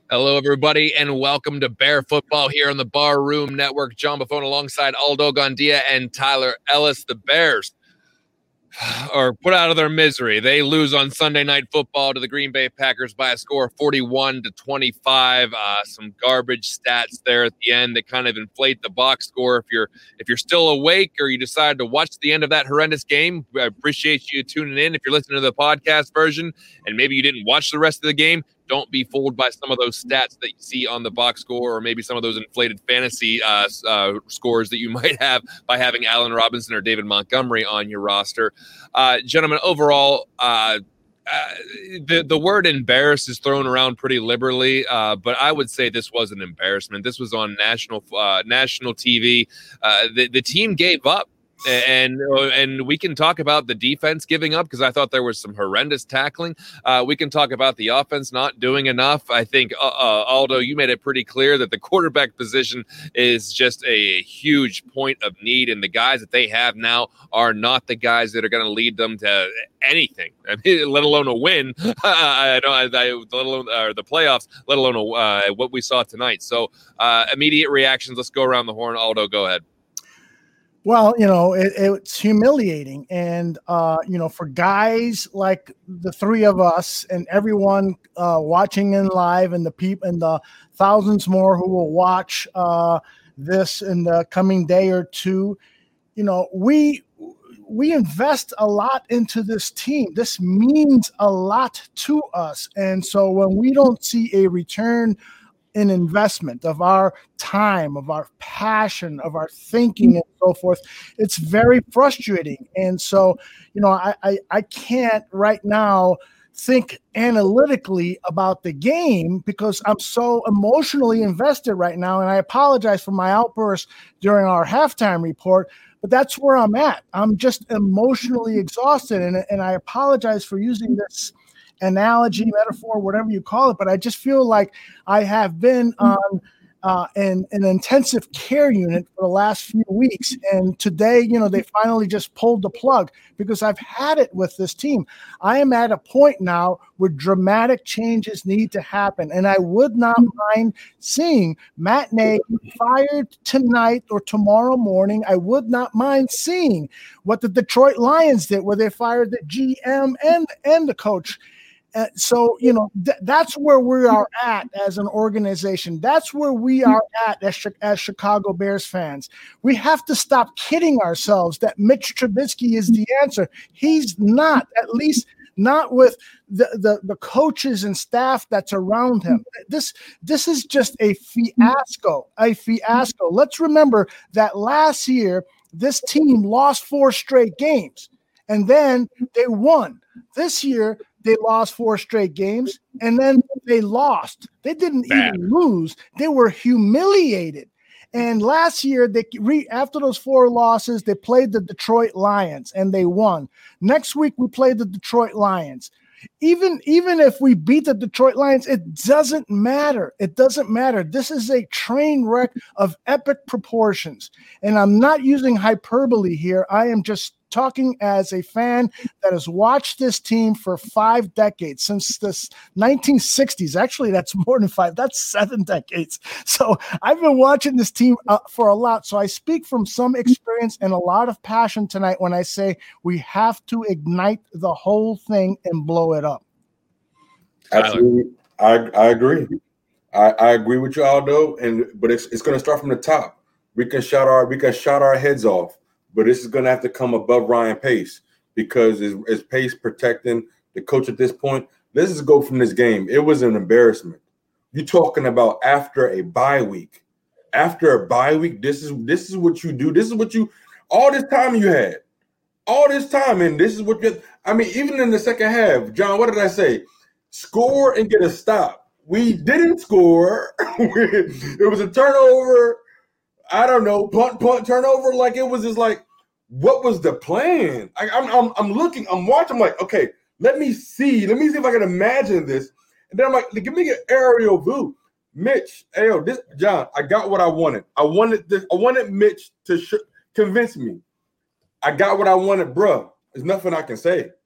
Hello, everybody, and welcome to Bear Football here on the Bar Room Network. John Buffone alongside Aldo Gandia and Tyler Ellis. The Bears are put out of their misery. They lose on Sunday Night Football to the Green Bay Packers by a score of 41-25. Some garbage stats there at the end that kind of inflate the box score. If you're still awake or you decided to watch the end of that horrendous game, I appreciate you tuning in. If you're listening to the podcast version and maybe you didn't watch the rest of the game, don't be fooled by some of those stats that you see on the box score, or maybe some of those inflated fantasy scores that you might have by having Allen Robinson or David Montgomery on your roster. Gentlemen, overall, the word embarrassed is thrown around pretty liberally, but I would say this was an embarrassment. This was on national TV. The team gave up. And we can talk about the defense giving up because I thought there was some horrendous tackling. We can talk about the offense not doing enough. I think, Aldo, you made it pretty clear that the quarterback position is just a huge point of need, and the guys that they have now are not the guys that are going to lead them to anything, I mean, let alone a win. Let alone the playoffs, let alone what we saw tonight. So immediate reactions. Let's go around the horn. Aldo, go ahead. Well, it's humiliating. And, for guys like the three of us and everyone watching in live and the people and the thousands more who will watch this in the coming day or two, we invest a lot into this team. This means a lot to us. And so when we don't see a return an investment of our time, of our passion, of our thinking and so forth, it's very frustrating. And so, I can't right now think analytically about the game because I'm so emotionally invested right now. And I apologize for my outburst during our halftime report, but that's where I'm at. I'm just emotionally exhausted. And I apologize for using this analogy, metaphor, whatever you call it, but I just feel like I have been on an intensive care unit for the last few weeks, and today, they finally just pulled the plug because I've had it with this team. I am at a point now where dramatic changes need to happen, and I would not mind seeing Matt Nagy fired tonight or tomorrow morning. I would not mind seeing what the Detroit Lions did, where they fired the GM and the coach. So, that's where we are at as an organization. That's where we are at as Chicago Bears fans. We have to stop kidding ourselves that Mitch Trubisky is the answer. He's not, at least not with the coaches and staff that's around him. This is just a fiasco. Let's remember that last year, this team lost 4 straight games, and then they won. This year, they lost 4 straight games, and then they lost. They didn't even lose. They were humiliated. And last year, after those 4 losses, they played the Detroit Lions, and they won. Next week, we played the Detroit Lions. Even if we beat the Detroit Lions, it doesn't matter. It doesn't matter. This is a train wreck of epic proportions. And I'm not using hyperbole here. I am just talking as a fan that has watched this team for 5 decades, since the 1960s. Actually, that's more than 5. That's 7 decades. So I've been watching this team for a lot. So I speak from some experience and a lot of passion tonight when I say we have to ignite the whole thing and blow it up. Absolutely. I agree. I agree with you, Aldo. But it's going to start from the top. We can shout our heads off. But this is going to have to come above Ryan Pace, because is Pace protecting the coach at this point? Let's just go from this game. It was an embarrassment. You're talking about after a bye week. After a bye week, this is what you do. This is what you – all this time you had. All this time, and this is what you – I mean, even in the second half, John, what did I say? Score and get a stop. We didn't score. It was a turnover. I don't know, punt, turnover. Like, it was just like, what was the plan? I'm looking, I'm watching, I'm like, okay, let me see if I can imagine this. And then I'm like, give me an aerial view. Mitch, John, I got what I wanted. I wanted Mitch to convince me. I got what I wanted, bruh. There's nothing I can say.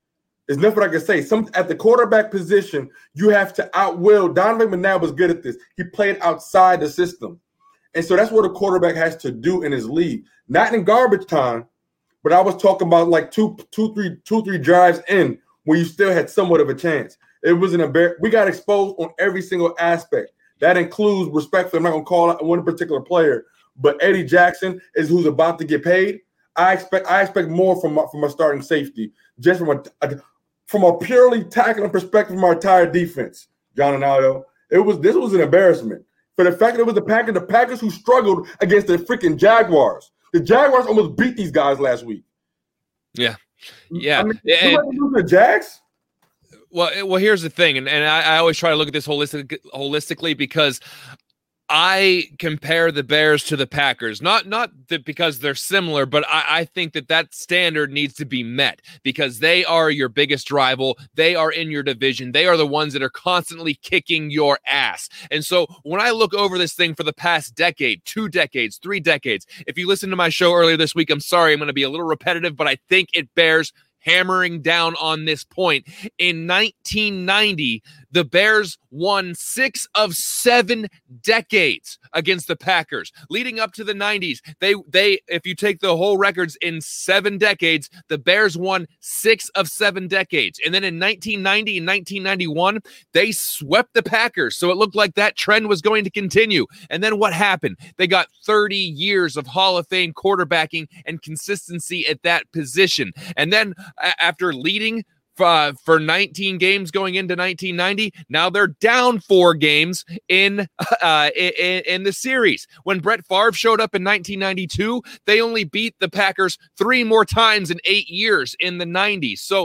There's nothing I can say. At the quarterback position, you have to outwill. Donovan McNabb was good at this. He played outside the system. And so that's what a quarterback has to do in his league. Not in garbage time, but I was talking about like two, three drives in where you still had somewhat of a chance. It was we got exposed on every single aspect. That includes, respectfully, I'm not going to call out one particular player, but Eddie Jackson is who's about to get paid. I expect more from a starting safety, just from a purely tackling perspective from our entire defense, John and Aldo. This was an embarrassment. For the fact that it was the Packers who struggled against the freaking Jaguars. The Jaguars almost beat these guys last week. Yeah. I mean, the Jags? Well, here's the thing, and I always try to look at this holistically because I compare the Bears to the Packers, not because they're similar, but I think that standard needs to be met because they are your biggest rival. They are in your division. They are the ones that are constantly kicking your ass. And so when I look over this thing for the past decade, 2 decades, 3 decades, if you listen to my show earlier this week, I'm sorry, I'm going to be a little repetitive, but I think it bears hammering down on this point. In 1990, the Bears won 6 of 7 decades against the Packers. Leading up to the 90s, they if you take the whole records in 7 decades, the Bears won 6 of 7 decades. And then in 1990 and 1991, they swept the Packers. So it looked like that trend was going to continue. And then what happened? They got 30 years of Hall of Fame quarterbacking and consistency at that position. And then after leading for 19 games going into 1990, now they're down 4 games in the series. When Brett Favre showed up in 1992, they only beat the Packers 3 more times in 8 years in the 90s. So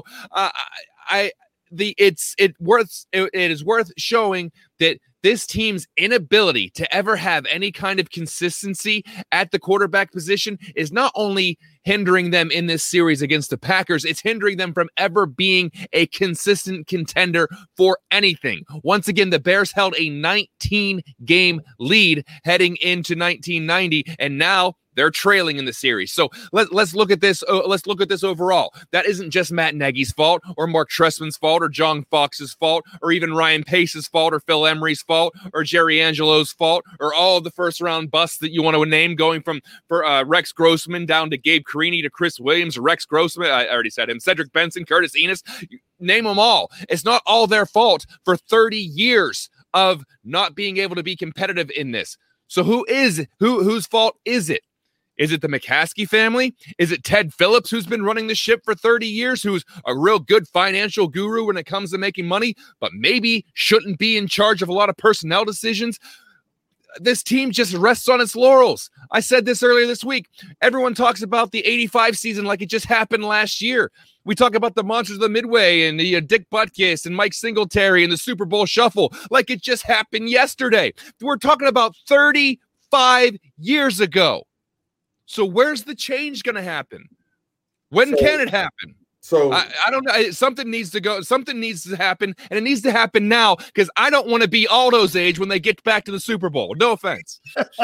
it is worth showing that this team's inability to ever have any kind of consistency at the quarterback position is not only hindering them in this series against the Packers, it's hindering them from ever being a consistent contender for anything. Once again, the Bears held a 19-game lead heading into 1990, and now they're trailing in the series. So let's look at this. Let's look at this overall. That isn't just Matt Nagy's fault, or Mark Trestman's fault, or John Fox's fault, or even Ryan Pace's fault, or Phil Emery's fault, or Jerry Angelo's fault, or all of the first-round busts that you want to name, going from Rex Grossman down to Gabe Carini to Chris Williams, Rex Grossman. I already said him. Cedric Benson, Curtis Enos. Name them all. It's not all their fault for 30 years of not being able to be competitive in this. So whose fault is it? Is it the McCaskey family? Is it Ted Phillips, who's been running the ship for 30 years, who's a real good financial guru when it comes to making money, but maybe shouldn't be in charge of a lot of personnel decisions? This team just rests on its laurels. I said this earlier this week. Everyone talks about the 85 season like it just happened last year. We talk about the Monsters of the Midway and the Dick Butkus and Mike Singletary and the Super Bowl Shuffle like it just happened yesterday. We're talking about 35 years ago. So where's the change going to happen? When can it happen? So I don't know. Something needs to go. Something needs to happen, and it needs to happen now because I don't want to be Aldo's age when they get back to the Super Bowl. No offense.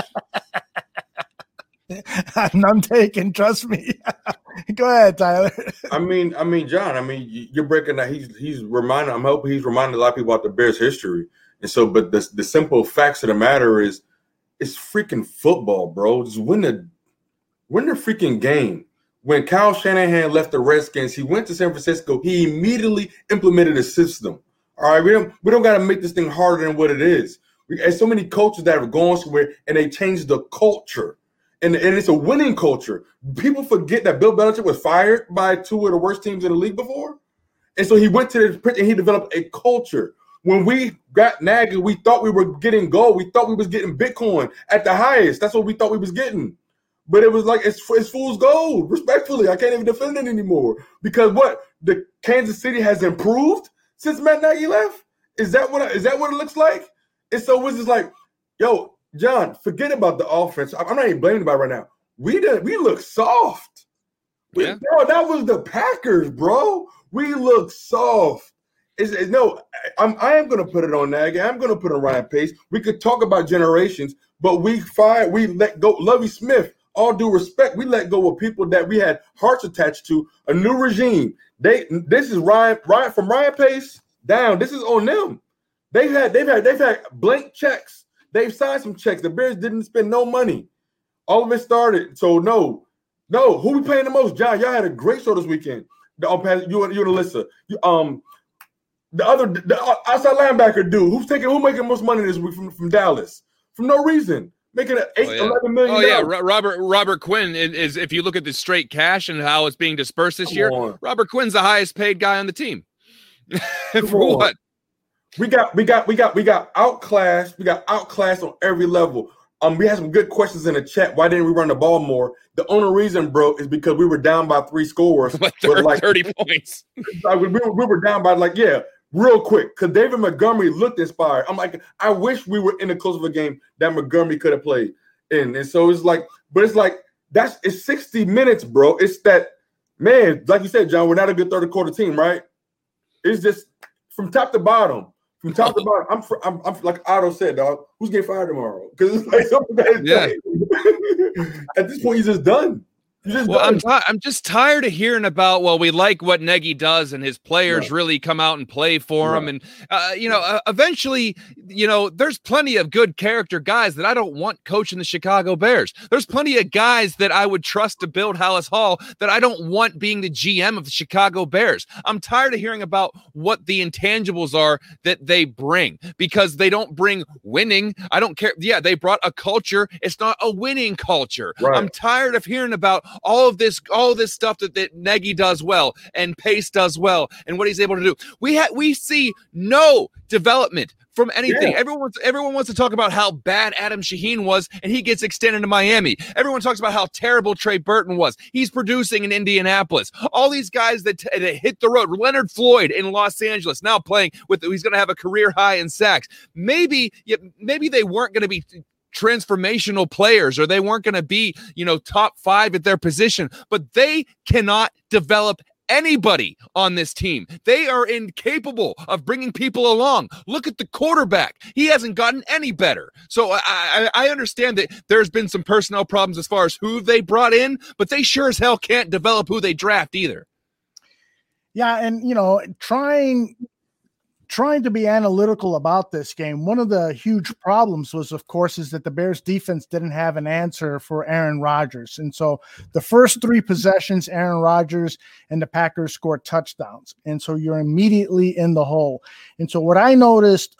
None taken. Trust me. Go ahead, Tyler. I mean, John. You're breaking that. He's reminding. I'm hoping he's reminding a lot of people about the Bears' history. And so, but the simple facts of the matter is, it's freaking football, bro. Just win the freaking game. When Kyle Shanahan left the Redskins, he went to San Francisco. He immediately implemented a system. All right, we don't got to make this thing harder than what it is. There's so many coaches that have gone somewhere and they changed the culture, and it's a winning culture. People forget that Bill Belichick was fired by 2 of the worst teams in the league before, and so he went to the and he developed a culture. When we got Nagy, we thought we were getting gold. We thought we was getting Bitcoin at the highest. That's what we thought we was getting. But it was like it's fool's gold. Respectfully, I can't even defend it anymore because the Kansas City has improved since Matt Nagy left. Is that what it looks like? And so it's just like, yo, John, forget about the offense. I'm not even blaming anybody right now. We look soft. Yeah. That was the Packers, bro. We look soft. I am going to put it on Nagy. I'm going to put it on Ryan Pace. We could talk about generations, but we let go Lovie Smith. all due respect, we let go of people that we had hearts attached to. A new regime. This is Ryan from Ryan Pace down. This is on them. They've had blank checks. They've signed some checks. The Bears didn't spend no money. All of it started. So no. Who we paying the most? John, y'all had a great show this weekend. You and Alyssa. The outside linebacker dude who making most money this week from Dallas for no reason, making it $11 million. Oh yeah, Robert Quinn is. If you look at the straight cash and how it's being dispersed this year, Robert Quinn's the highest paid guy on the team. For what? We got outclassed. We got outclassed on every level. We had some good questions in the chat. Why didn't we run the ball more? The only reason, bro, is because we were down by 3 scores. 30 points. We were down by real quick, because David Montgomery looked inspired. I'm like, I wish we were in a close of a game that Montgomery could have played in. And so it's like 60 minutes, bro. It's that, man, like you said, John, we're not a good third quarter team, right? It's just from top to bottom. From top to bottom, I'm like Otto said, dog. Who's getting fired tomorrow? Because it's like something at this point, you're just done. I'm just tired of hearing about, we like what Nagy does and his players really come out and play for him. And, eventually, there's plenty of good character guys that I don't want coaching the Chicago Bears. There's plenty of guys that I would trust to build Halas Hall that I don't want being the GM of the Chicago Bears. I'm tired of hearing about what the intangibles are that they bring, because they don't bring winning. I don't care. Yeah, they brought a culture. It's not a winning culture. Right. I'm tired of hearing about all this stuff that Nagy does well and Pace does well and what he's able to do. We see no development from anything. Yeah. Everyone wants to talk about how bad Adam Shaheen was, and he gets extended to Miami. Everyone talks about how terrible Trey Burton was. He's producing in Indianapolis. All these guys that hit the road. Leonard Floyd in Los Angeles now playing he's going to have a career high in sacks. Maybe they weren't going to be transformational players, or they weren't going to be, top 5 at their position, but they cannot develop anybody on this team. They are incapable of bringing people along. Look at the quarterback. He hasn't gotten any better. So I understand that there's been some personnel problems as far as who they brought in, but they sure as hell can't develop who they draft either. Yeah, and, trying to be analytical about this game, one of the huge problems was, of course, is that the Bears defense didn't have an answer for Aaron Rodgers. And so the first 3 possessions, Aaron Rodgers and the Packers scored touchdowns. And so you're immediately in the hole. And so what I noticed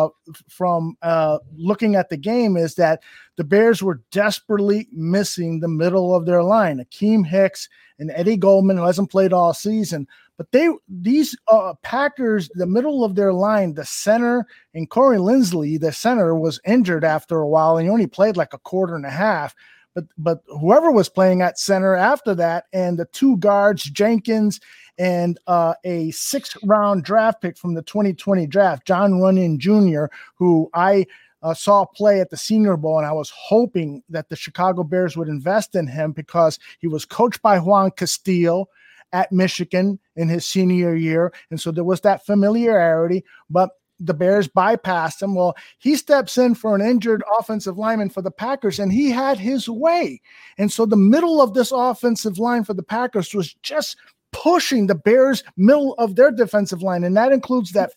from looking at the game is that the Bears were desperately missing the middle of their line. Akeem Hicks and Eddie Goldman, who hasn't played all season. But these Packers, the middle of their line, the center, and Corey Linsley, the center, was injured after a while, and he only played like a quarter and a half. But whoever was playing at center after that, and the 2 guards, Jenkins and a 6th-round draft pick from the 2020 draft, John Runyon Jr., who I saw play at the Senior Bowl, and I was hoping that the Chicago Bears would invest in him because he was coached by Juan Castillo at Michigan in his senior year. And so there was that familiarity, but the Bears bypassed him. Well, he steps in for an injured offensive lineman for the Packers, and he had his way. And so the middle of this offensive line for the Packers was just pushing the Bears middle of their defensive line. And that includes that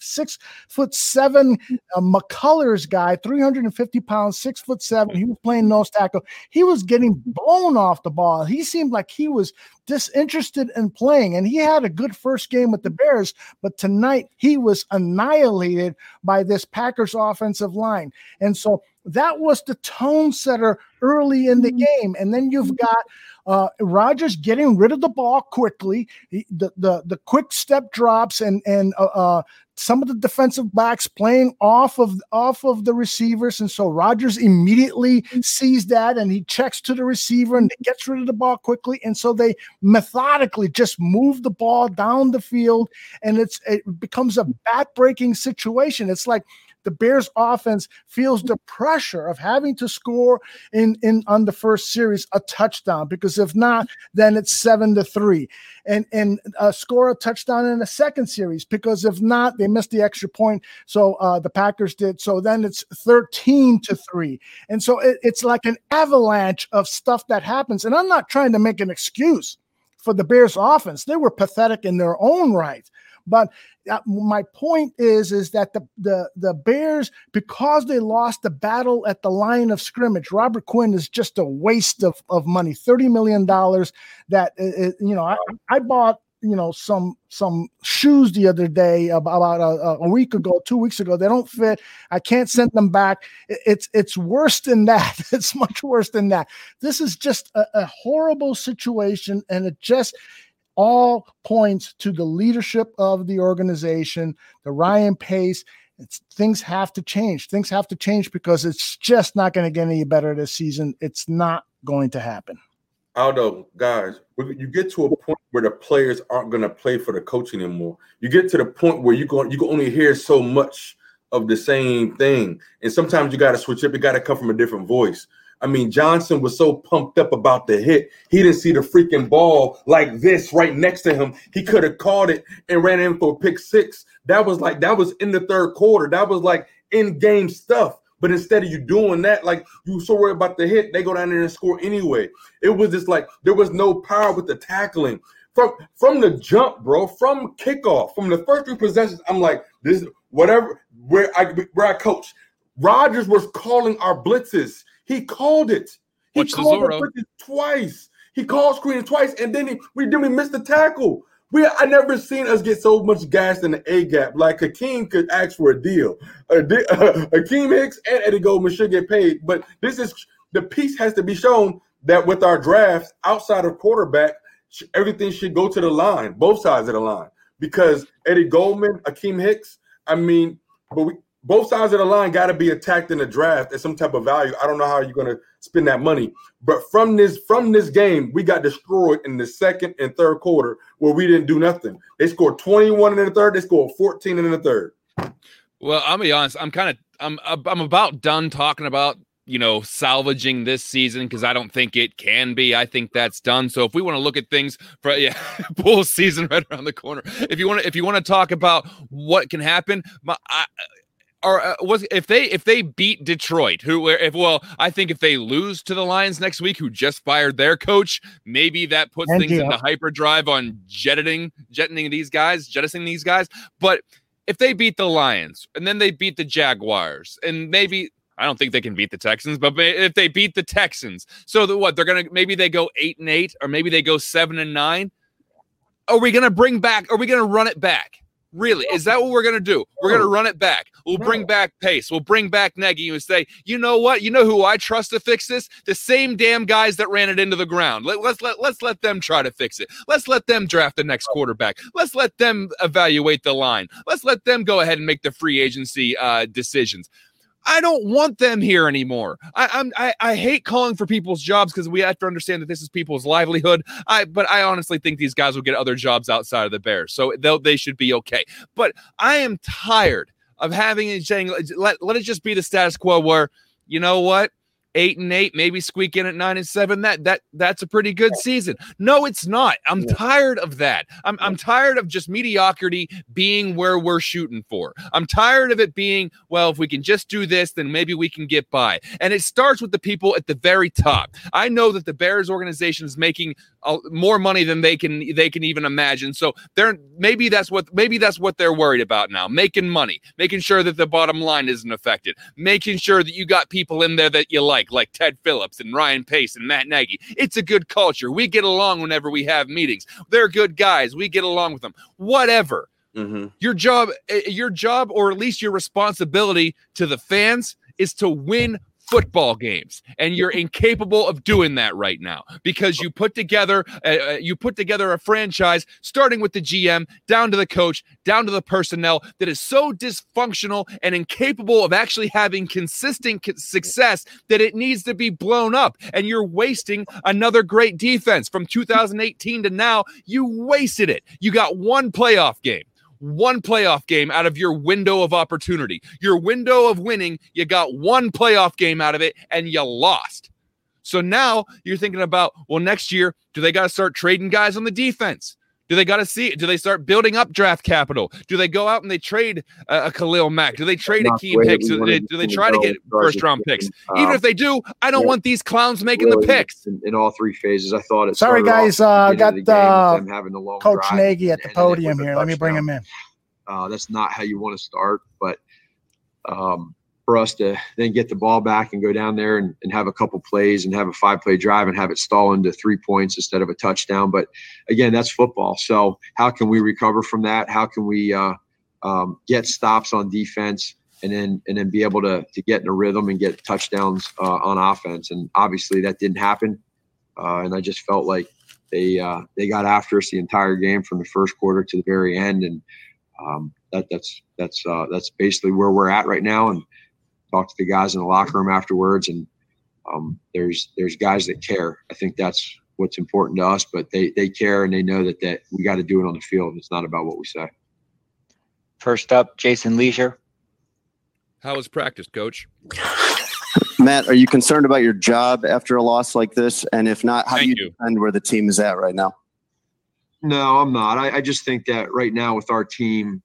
6'7" McCullers guy, 350 pounds, 6'7". He was playing nose tackle. He was getting blown off the ball. He seemed like he was disinterested in playing, and he had a good first game with the Bears, but tonight he was annihilated by this Packers offensive line. And so that was the tone setter early in the game. And then you've got Rodgers getting rid of the ball quickly, the quick step drops, and some of the defensive backs playing off of the receivers. And so Rodgers immediately sees that, and he checks to the receiver and gets rid of the ball quickly. And so they methodically just move the ball down the field, and it becomes a back-breaking situation. It's like the Bears offense feels the pressure of having to score on the first series a touchdown, because if not, then it's 7-3, and score a touchdown in the second series, because if not, they missed the extra point. So the Packers did. So then it's 13-3. And so it's like an avalanche of stuff that happens. And I'm not trying to make an excuse for the Bears offense. They were pathetic in their own right. But my point is that the Bears, because they lost the battle at the line of scrimmage, Robert Quinn is just a waste of money. $30 million that, I bought, some shoes the other day about a week ago, 2 weeks ago. They don't fit. I can't send them back. It's worse than that. It's much worse than that. This is just a horrible situation, and it just all points to the leadership of the organization, the Ryan Pace. Things have to change. Things have to change, because it's just not going to get any better this season. It's not going to happen. Aldo, guys, you get to a point where the players aren't going to play for the coach anymore. You get to the point where you can only hear so much of the same thing. And sometimes you got to switch up. It got to come from a different voice. I mean, Johnson was so pumped up about the hit. He didn't see the freaking ball like this right next to him. He could have caught it and ran in for a pick six. That was in the third quarter. That was like in-game stuff. But instead of you doing that, like, you so worried about the hit, they go down there and score anyway. It was just like there was no power with the tackling. From the jump, bro, from kickoff, from the first 3 possessions, I'm like, this is whatever, where I coach. Rodgers was calling our blitzes. He called it. He called the blitzes twice. He called screen twice, and then we missed the tackle. I never seen us get so much gas in the A-gap. Like, Hakeem could ask for a deal. Hakeem Hicks and Eddie Goldman should get paid. But the piece has to be shown that with our drafts, outside of quarterback, everything should go to the line, both sides of the line. Because Eddie Goldman, Hakeem Hicks, both sides of the line got to be attacked in the draft at some type of value. I don't know how you're going to spend that money. But from this game, we got destroyed in the second and third quarter where we didn't do nothing. They scored 21 in the third. They scored 14 in the third. Well, I'll be honest. I'm about done talking about, salvaging this season, because I don't think it can be. I think that's done. So if we want to look at things for Bulls season right around the corner, if you want to talk about what can happen, if they beat Detroit, I think if they lose to the Lions next week, who just fired their coach, maybe that puts things into hyperdrive on jettisoning these guys. But if they beat the Lions and then they beat the Jaguars, and maybe, I don't think they can beat the Texans, but if they beat the Texans, so maybe they go 8-8, or maybe they go 7-9. Are we going to run it back? Really? Is that what we're going to do? We're going to run it back. We'll bring back Pace. We'll bring back Nagy and say, you know what? You know who I trust to fix this? The same damn guys that ran it into the ground. Let's let them try to fix it. Let's let them draft the next quarterback. Let's let them evaluate the line. Let's let them go ahead and make the free agency decisions. I don't want them here anymore. I hate calling for people's jobs, because we have to understand that this is people's livelihood. But I honestly think these guys will get other jobs outside of the Bears, so they should be okay. But I am tired of saying let it just be the status quo, where, you know what, 8-8, maybe squeak in at 9-7. That's a pretty good season. No, it's not. I'm tired of that. I'm tired of just mediocrity being where we're shooting for. I'm tired of it being, well, if we can just do this, then maybe we can get by. And it starts with the people at the very top. I know that the Bears organization is making more money than they can even imagine. So maybe that's what they're worried about now. Making money, making sure that the bottom line isn't affected, making sure that you got people in there that you like Ted Phillips and Ryan Pace and Matt Nagy. It's a good culture. We get along whenever we have meetings. They're good guys. We get along with them. Whatever. Mm-hmm. Your job, or at least your responsibility to the fans, is to win football games, and you're incapable of doing that right now, because you put together a franchise, starting with the GM, down to the coach, down to the personnel, that is so dysfunctional and incapable of actually having consistent success that it needs to be blown up. And you're wasting another great defense from 2018 to now. You wasted it. You got one playoff game. one playoff game out of your window of opportunity. Your window of winning, you got one playoff game out of it, and you lost. So now you're thinking about, well, next year, do they got to start trading guys on the defense? Do they start building up draft capital? Do they go out and they trade a Khalil Mack? Do they trade Akeem Hicks? Do they try to get first-round picks? Even if they do, I don't want these clowns making the picks. In all three phases, I thought it. Sorry, guys. Got Coach drive Nagy at the podium here. Let me bring him in. That's not how you want to start, but for us to then get the ball back and go down there and have a couple plays and have a 5-play drive and have it stall into 3 points instead of a touchdown. But again, that's football. So how can we recover from that? How can we get stops on defense and then be able to get in a rhythm and get touchdowns on offense? And obviously that didn't happen. And I just felt like they got after us the entire game from the first quarter to the very end. And that's basically where we're at right now. And talk to the guys in the locker room afterwards, and there's guys that care. I think that's what's important to us, but they care and they know that we got to do it on the field. It's not about what we say. First up, Jason Leisure. How was practice, Coach? Matt, are you concerned about your job after a loss like this? And if not, how do you defend where the team is at right now? No, I'm not. I just think that right now with our team,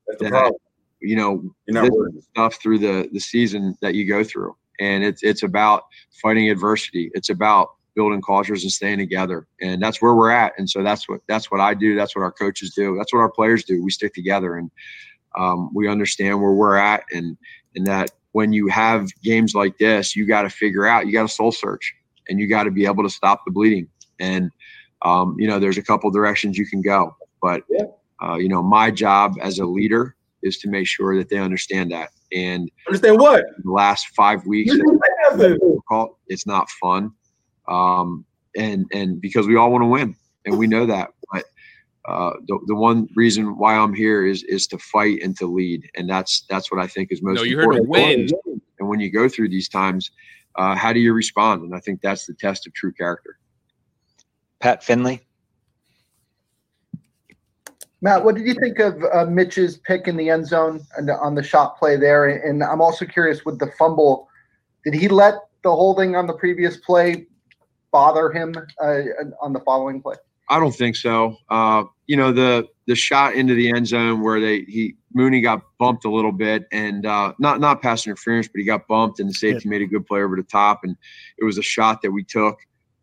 stuff through the season that you go through, and it's about fighting adversity. It's about building cultures and staying together, and that's where we're at. And so that's what I do. That's what our coaches do. That's what our players do. We stick together, and we understand where we're at, and that when you have games like this, you got to figure out. You got to soul search, and you got to be able to stop the bleeding. And there's a couple directions you can go, but my job as a leader is to make sure that they understand that. And understand what? The last 5 weeks, it's not fun. And because we all want to win, and we know that. But the one reason why I'm here is to fight and to lead, and that's what I think is most important. No, you're here to win. And when you go through these times, how do you respond? And I think that's the test of true character. Pat Finley. Matt, what did you think of Mitch's pick in the end zone and on the shot play there? And I'm also curious with the fumble, did he let the holding on the previous play bother him on the following play? I don't think so. The shot into the end zone where Mooney got bumped a little bit, and not pass interference, but he got bumped, and the safety made a good play over the top, and it was a shot that we took.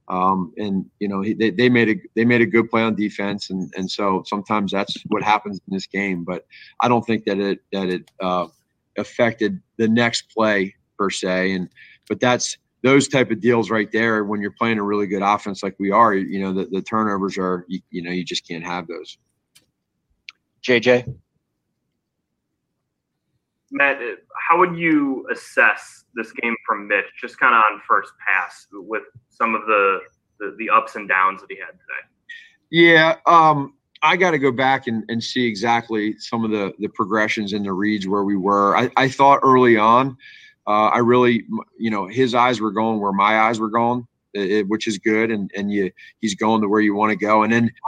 They made a good play on defense, and so sometimes that's what happens in this game. But I don't think that it affected the next play per se. But that's those type of deals right there. When you're playing a really good offense like we are, the turnovers are you just can't have those. JJ. Matt, how would you assess this game from Mitch, just kind of on first pass with some of the ups and downs that he had today? Yeah, I got to go back and see exactly some of the progressions and the reads where we were. I thought early on, I really, his eyes were going where my eyes were going, which is good, and he's going to where you want to go. And then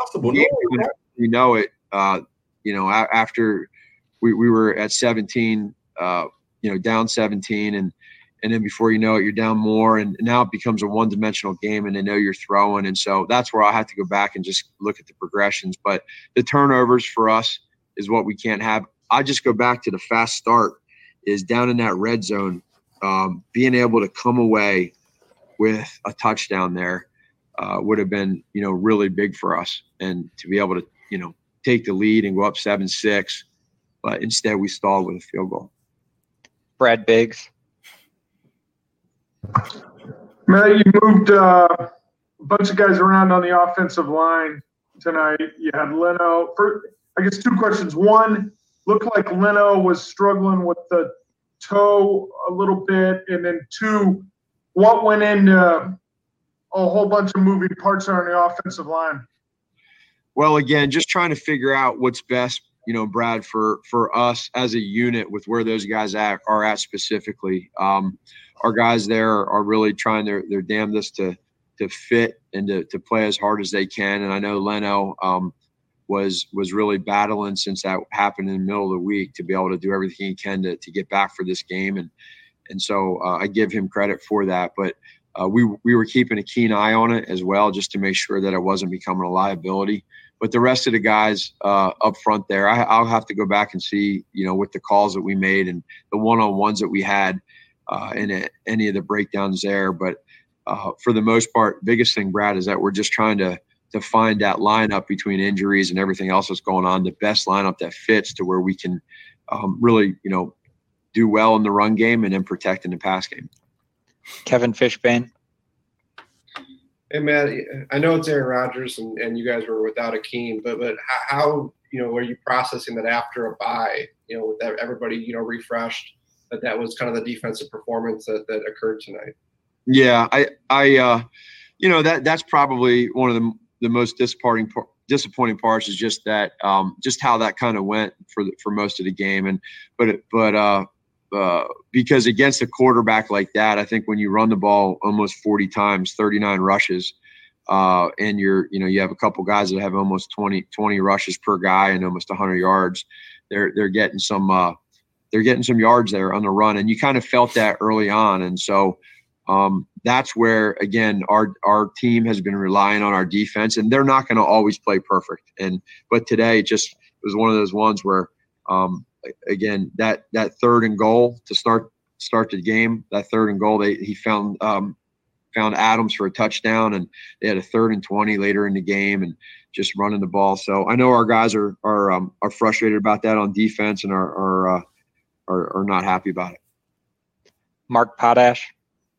after we were at 17, down 17, and then before you know it, you're down more, and now it becomes a one-dimensional game, and they know you're throwing. And so that's where I'll have to go back and just look at the progressions. But the turnovers for us is what we can't have. I just go back to the fast start is down in that red zone, being able to come away with a touchdown there would have been, really big for us. And to be able to, take the lead and go up 7-6, but instead we stalled with a field goal. Brad Biggs. Matt, you moved a bunch of guys around on the offensive line tonight. You had Leno. I guess two questions. One, looked like Leno was struggling with the toe a little bit. And then two, what went into a whole bunch of moving parts on the offensive line? Well, again, just trying to figure out what's best, Brad, for us as a unit with where those guys are at specifically. Our guys there are really trying their damnedest to fit and to play as hard as they can. And I know Leno, was really battling since that happened in the middle of the week to be able to do everything he can to get back for this game. And so I give him credit for that. But we were keeping a keen eye on it as well, just to make sure that it wasn't becoming a liability. But the rest of the guys up front there, I'll have to go back and see, with the calls that we made and the one-on-ones that we had and any of the breakdowns there. But for the most part, biggest thing, Brad, is that we're just trying to find that lineup between injuries and everything else that's going on, the best lineup that fits to where we can really, do well in the run game and then protect in the pass game. Kevin Fishbane. Hey, man, I know it's Aaron Rodgers and you guys were without Akeem, but how, are you processing that after a bye, with everybody, refreshed, that was kind of the defensive performance that occurred tonight? Yeah, I that's probably one of the most disappointing parts is just that, just how that kind of went for most of the game. But because against a quarterback like that, I think when you run the ball almost 40 times, 39 rushes, and you have a couple guys that have almost 20 rushes per guy and almost 100 yards, they're getting some yards there on the run, and you kind of felt that early on. And so that's where, again, our team has been relying on our defense, and they're not going to always play perfect. But today it was one of those ones where, again, that third and goal to start the game, that third and goal, he found Adams for a touchdown, and they had a 3rd and 20 later in the game and just running the ball. So I know our guys are frustrated about that on defense and are not happy about it. Mark Potash.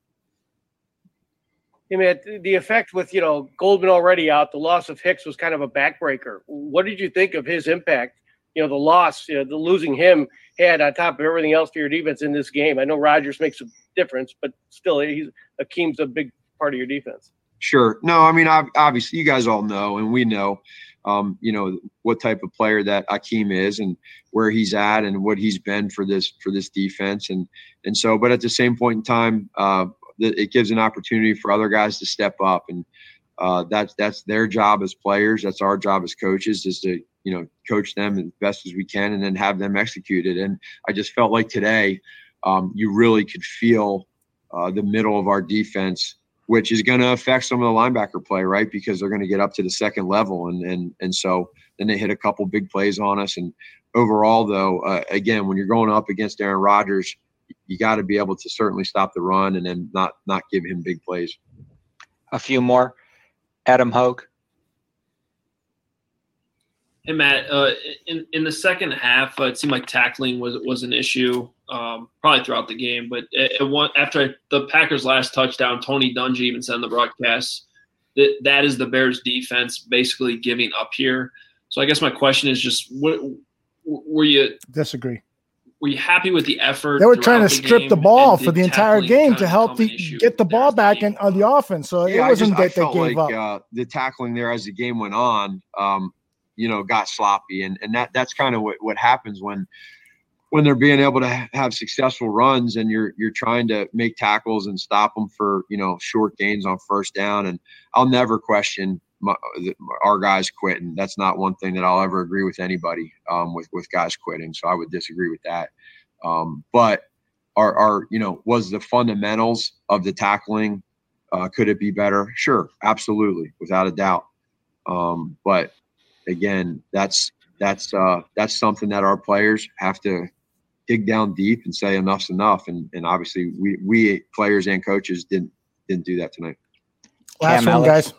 I mean, the effect with, Goldman already out, the loss of Hicks was kind of a backbreaker. What did you think of his impact? The loss, the losing him had on top of everything else for your defense in this game. I know Rodgers makes a difference, but still, Akeem's a big part of your defense. Sure. No, I mean, obviously, you guys all know, and we know, what type of player that Akeem is and where he's at and what he's been for this defense. And so, but at the same point in time, it gives an opportunity for other guys to step up, and that's their job as players. That's our job as coaches, is to coach them as best as we can and then have them executed. And I just felt like today you really could feel the middle of our defense, which is going to affect some of the linebacker play, right? Because they're going to get up to the second level. And so then they hit a couple big plays on us. And overall, though, again, when you're going up against Aaron Rodgers, you got to be able to certainly stop the run and then not give him big plays. A few more. Adam Hogue. Hey, Matt, in the second half, it seemed like tackling was an issue probably throughout the game. But after the Packers' last touchdown, Tony Dungy even said in the broadcast that is the Bears' defense basically giving up here. So I guess my question is just, were you – Disagree. Were you happy with the effort? They were trying to strip the ball for the entire game to help get the ball back on the offense. So it wasn't that they gave up. The tackling there as the game went on, got sloppy, and that's kind of what happens when they're being able to have successful runs and you're trying to make tackles and stop them for short gains on first down. And I'll never question our guys quitting. That's not one thing that I'll ever agree with anybody with guys quitting. So I would disagree with that. But our was the fundamentals of the tackling, could it be better? Sure, absolutely, without a doubt. But again, that's something that our players have to dig down deep and say enough's enough. And obviously we players and coaches didn't do that tonight. Last one, guys.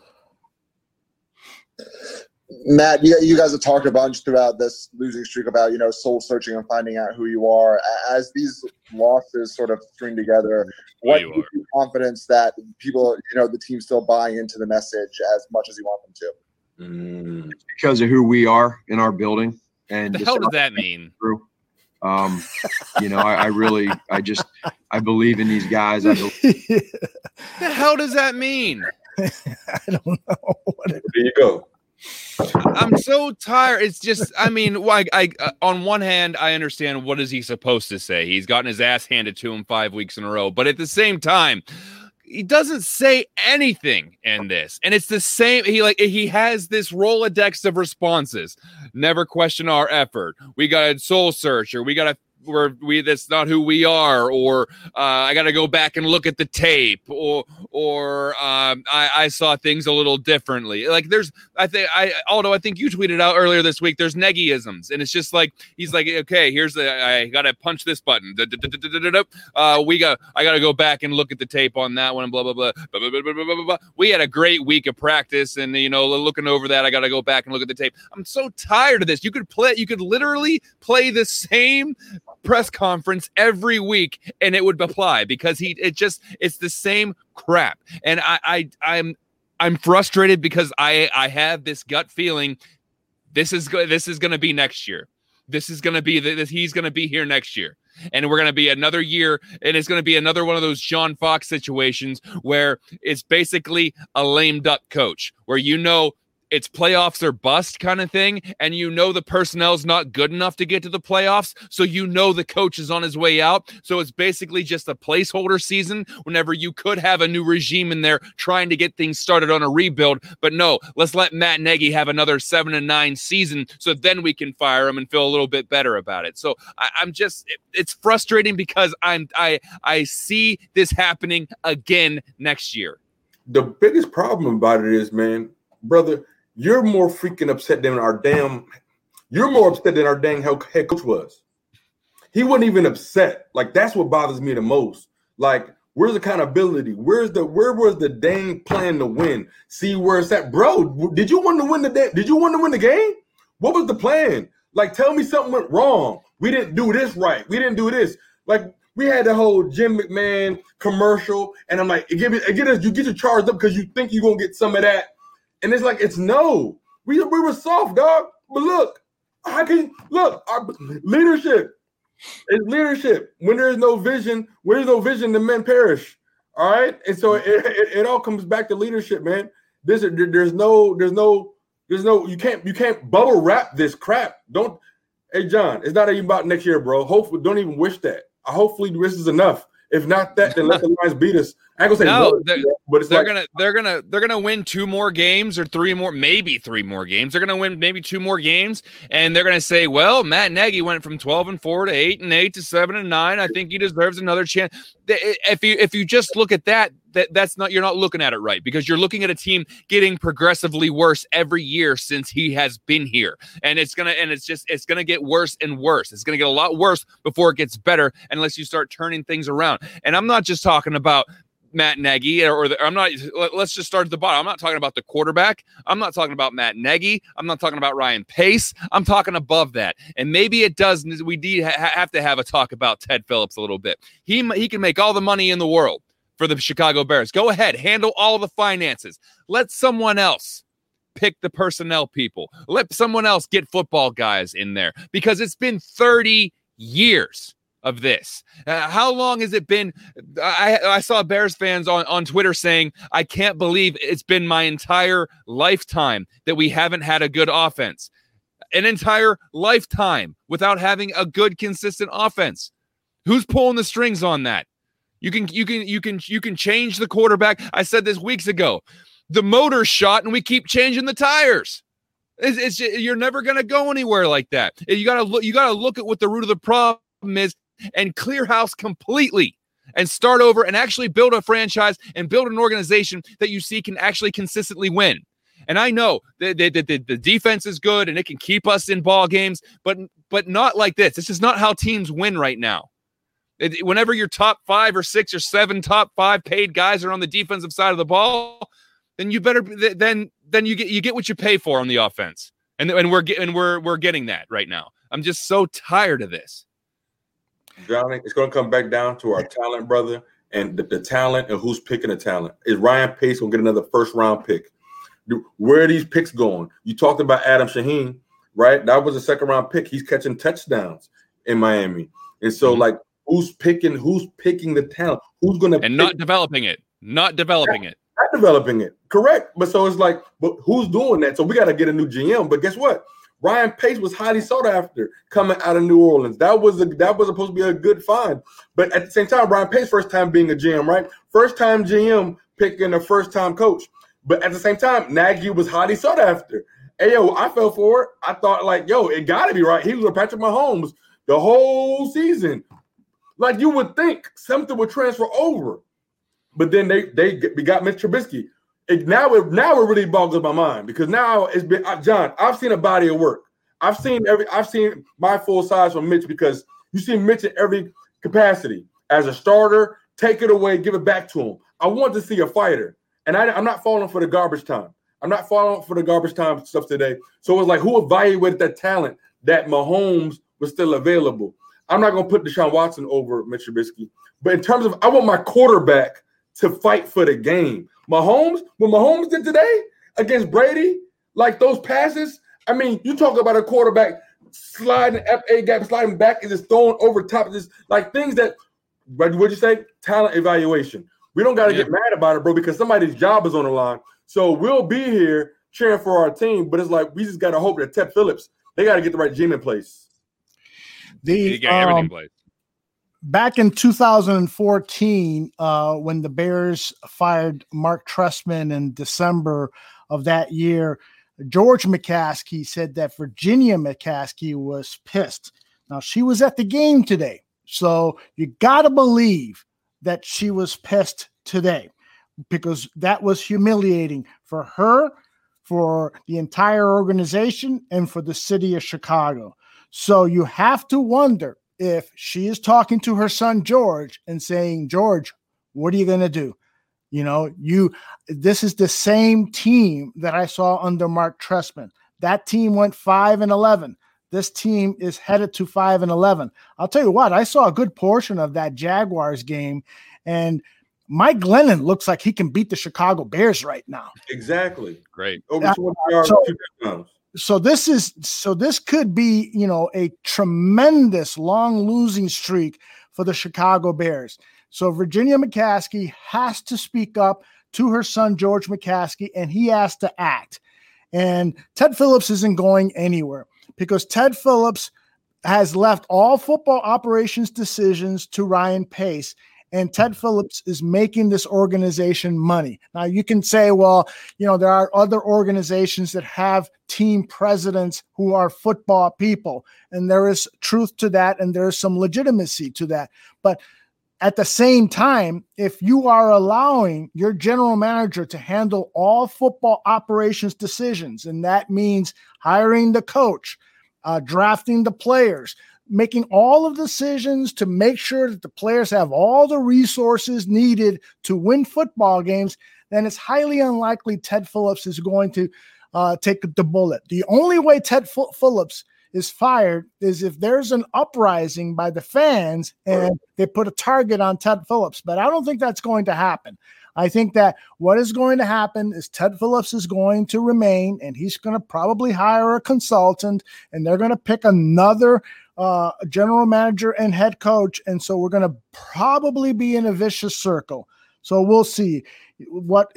Matt, you guys have talked a bunch throughout this losing streak about, soul searching and finding out who you are. As these losses sort of string together, what gives you confidence that people, the team still buying into the message as much as you want them to? It's because of who we are in our building. And what the hell does that mean? I believe in these guys. The hell does that mean? I don't know. There you go. I'm so tired. It's just, I mean, on one hand, I understand what is he supposed to say. He's gotten his ass handed to him 5 weeks in a row. But at the same time, he doesn't say anything in this. And it's the same. He has this Rolodex of responses. Never question our effort. We got a soul searcher. We got a that's not who we are, or I got to go back and look at the tape, or I saw things a little differently. Like Aldo, I think you tweeted out earlier this week, there's Nagy-isms, and it's just like, he's like, okay, I got to punch this button. I got to go back and look at the tape on that one, and blah, blah, blah, blah, blah, blah, blah, blah, blah. We had a great week of practice, and, looking over that, I got to go back and look at the tape. I'm so tired of this. You could literally play the same press conference every week and it would apply, because it's the same crap. And I'm frustrated because I have this gut feeling this is going to be next year. This is going to be he's going to be here next year, and we're going to be another year, and it's going to be another one of those John Fox situations where it's basically a lame duck coach, where it's playoffs or bust kind of thing, and the personnel's not good enough to get to the playoffs, so the coach is on his way out. So it's basically just a placeholder season whenever you could have a new regime in there trying to get things started on a rebuild. But no, let's let Matt Nagy have another 7-9 season, so then we can fire him and feel a little bit better about it. So it's frustrating because I see this happening again next year. The biggest problem about it is, man, brother, you're more freaking upset than our damn head coach was. He wasn't even upset. Like, that's what bothers me the most. Like, where's accountability? Where was the dang plan to win? See where it's at, bro. Did you want to win the game? What was the plan? Like, tell me something went wrong. We didn't do this right. We didn't do this. Like, we had the whole Jim McMahon commercial, and I'm like, you get you charged up because you think you're gonna get some of that. And it's like, we were soft, dog. But look, our leadership is leadership. When there's no vision, the men perish. All right. And so it all comes back to leadership, man. There's no, you can't bubble wrap this crap. Hey John, it's not even about next year, bro. Hopefully, don't even wish that. Hopefully this is enough. If not that, then let the Lions beat us. I ain't gonna say but they're gonna win 2 more games or 3 more, maybe 3 more games. They're gonna win maybe 2 more games, and they're gonna say, well, Matt Nagy went from 12-4 to 8-8 to 7-9. I think he deserves another chance. If you just look at that, you're not looking at it right, because you're looking at a team getting progressively worse every year since he has been here, and it's gonna get worse and worse. It's gonna get a lot worse before it gets better, unless you start turning things around. And I'm not just talking about Matt Nagy, let's just start at the bottom. I'm not talking about the quarterback. I'm not talking about Matt Nagy. I'm not talking about Ryan Pace. I'm talking above that. And maybe it does. We have to have a talk about Ted Phillips a little bit. He can make all the money in the world for the Chicago Bears. Go ahead, handle all the finances. Let someone else pick the personnel people. Let someone else get football guys in there, because it's been 30 years of this. How long has it been? I saw Bears fans on Twitter saying, I can't believe it's been my entire lifetime that we haven't had a good offense. An entire lifetime without having a good, consistent offense. Who's pulling the strings on that? You can change the quarterback. I said this weeks ago. The motor's shot and we keep changing the tires. You're never going to go anywhere like that. You got to look at what the root of the problem is and clear house completely and start over and actually build a franchise and build an organization that you see can actually consistently win. And I know the defense is good and it can keep us in ball games, but not like this. This is not how teams win right now. Whenever your top 5 or 6 or 7 top 5 paid guys are on the defensive side of the ball, then you better then you get what you pay for on the offense. And we're getting that right now. I'm just so tired of this. Johnny, it's going to come back down to our talent, brother, and the talent and who's picking the talent. Is Ryan Pace going to get another first-round pick? Where are these picks going? You talked about Adam Shaheen, right? That was a second-round pick. He's catching touchdowns in Miami. And so, who's picking the talent? Who's going to – And not developing it. Not developing it. Correct. But so it's like, but who's doing that? So we got to get a new GM. But guess what? Ryan Pace was highly sought after coming out of New Orleans. That was supposed to be a good find. But at the same time, Ryan Pace, first time being a GM, right? First time GM picking a first time coach. But at the same time, Nagy was highly sought after. Hey, yo, I fell for it. I thought, like, yo, it got to be right. He was with Patrick Mahomes the whole season. Like, you would think something would transfer over. But then we got Mitch Trubisky. Now it really boggles my mind because now it's been John. I've seen a body of work. I've seen my full size from Mitch because you see Mitch in every capacity as a starter. Take it away, give it back to him. I want to see a fighter, and I'm not falling for the garbage time. I'm not falling for the garbage time stuff today. So it was like, who evaluated that talent that Mahomes was still available? I'm not going to put Deshaun Watson over Mitch Trubisky, but in terms of, I want my quarterback to fight for the game. Mahomes, what Mahomes did today against Brady, like those passes, I mean, you talk about a quarterback sliding FA gap, sliding back and just throwing over top of this, like things that, what'd you say? Talent evaluation. We don't got to get mad about it, bro, because somebody's job is on the line. So we'll be here cheering for our team, but it's like we just got to hope that Ted Phillips, they got to get the right gene in place. Everything in place. Back in 2014, when the Bears fired Mark Trestman in December of that year, George McCaskey said that Virginia McCaskey was pissed. Now, she was at the game today, so you got to believe that she was pissed today because that was humiliating for her, for the entire organization, and for the city of Chicago. So you have to wonder if she is talking to her son, George, and saying, George, what are you going to do? You know, this is the same team that I saw under Mark Trestman. That team went 5-11. This team is headed to 5-11. I'll tell you what, I saw a good portion of that Jaguars game, and Mike Glennon looks like he can beat the Chicago Bears right now. Exactly. Great. Over 20 yards, So this could be, you know, a tremendous long losing streak for the Chicago Bears. So Virginia McCaskey has to speak up to her son, George McCaskey, and he has to act. And Ted Phillips isn't going anywhere because Ted Phillips has left all football operations decisions to Ryan Pace. And Ted Phillips is making this organization money. Now, you can say, well, you know, there are other organizations that have team presidents who are football people. And there is truth to that, and there is some legitimacy to that. But at the same time, if you are allowing your general manager to handle all football operations decisions, and that means hiring the coach, drafting the players, making all of the decisions to make sure that the players have all the resources needed to win football games, then it's highly unlikely Ted Phillips is going to take the bullet. The only way Ted Phillips is fired is if there's an uprising by the fans and they put a target on Ted Phillips. But I don't think that's going to happen. I think that what is going to happen is Ted Phillips is going to remain, and he's going to probably hire a consultant, and they're going to pick another general manager and head coach. And so we're going to probably be in a vicious circle. So we'll see. What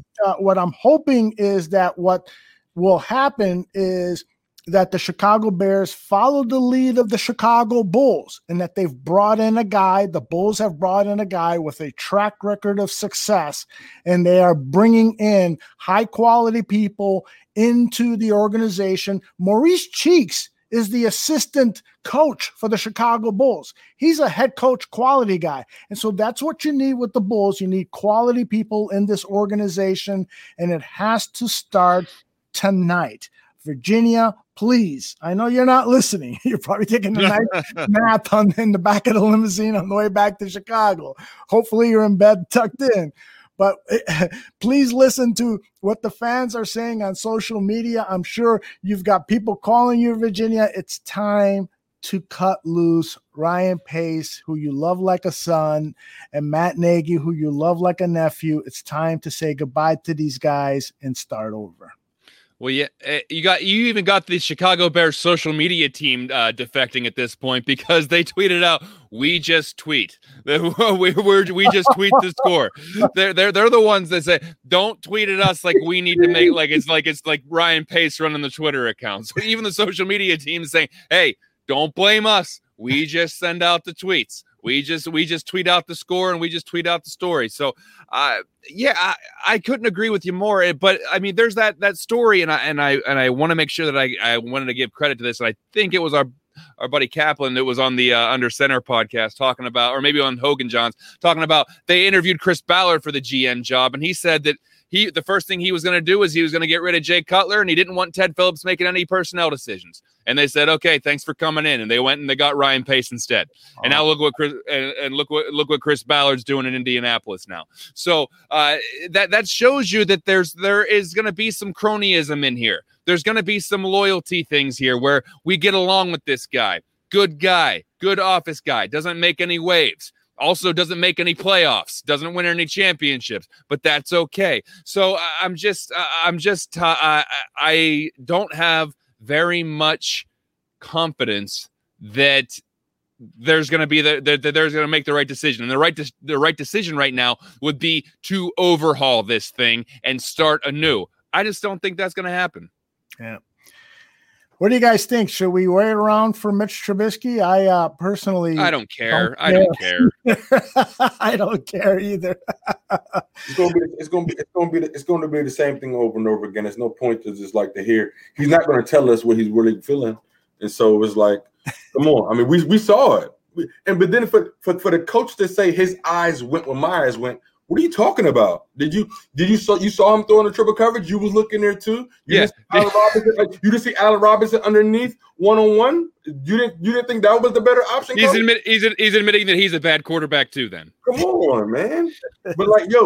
I'm hoping is that what will happen is that the Chicago Bears follow the lead of the Chicago Bulls, and that they've brought in a guy. The Bulls have brought in a guy with a track record of success, and they are bringing in high quality people into the organization. Maurice Cheeks is the assistant coach for the Chicago Bulls. He's a head coach quality guy. And so that's what you need with the Bulls. You need quality people in this organization, and it has to start tonight. Virginia, please. I know you're not listening. You're probably taking a nice nap in the back of the limousine on the way back to Chicago. Hopefully you're in bed tucked in. But please listen to what the fans are saying on social media. I'm sure you've got people calling you, Virginia. It's time to cut loose Ryan Pace, who you love like a son, and Matt Nagy, who you love like a nephew. It's time to say goodbye to these guys and start over. Well, yeah, you even got the Chicago Bears social media team defecting at this point because they tweeted out, "We just tweet. we just tweet the score." They're the ones that say, "Don't tweet at us like we need to make it's like Ryan Pace running the Twitter account." So even the social media team is saying, "Hey, don't blame us. We just send out the tweets. We just tweet out the score and we just tweet out the story." So, I couldn't agree with you more. But I mean, there's that story, and I want to make sure that I wanted to give credit to this. And I think it was our buddy Kaplan that was on the Under Center podcast talking about, or maybe on Hogan John's talking about, they interviewed Chris Ballard for the GM job, and he said that the first thing he was going to do is he was going to get rid of Jay Cutler, and he didn't want Ted Phillips making any personnel decisions. And they said, "Okay, thanks for coming in." And they went and they got Ryan Pace instead. And now look what Chris Ballard's doing in Indianapolis now. So that shows you that there is going to be some cronyism in here. There's going to be some loyalty things here where we get along with this guy, good office guy, doesn't make any waves. Also doesn't make any playoffs, doesn't win any championships, but that's okay. So I don't have very much confidence that there's going to be there's going to make the right decision. And the right decision right now would be to overhaul this thing and start anew. I just don't think that's going to happen. Yeah. What do you guys think? Should we wait around for Mitch Trubisky? I personally, I don't care. I don't care. I don't care either. It's going to be the same thing over and over again. There's no point to just like to hear. He's not going to tell us what he's really feeling, and so it's like, come on. I mean, we saw it, but then for the coach to say his eyes went where my eyes went. What are you talking about? You saw him throwing the triple coverage? You was looking there too? You didn't see Allen Robinson underneath one-on-one? You didn't think that was the better option? He's admitting that he's a bad quarterback too then. Come on, man. But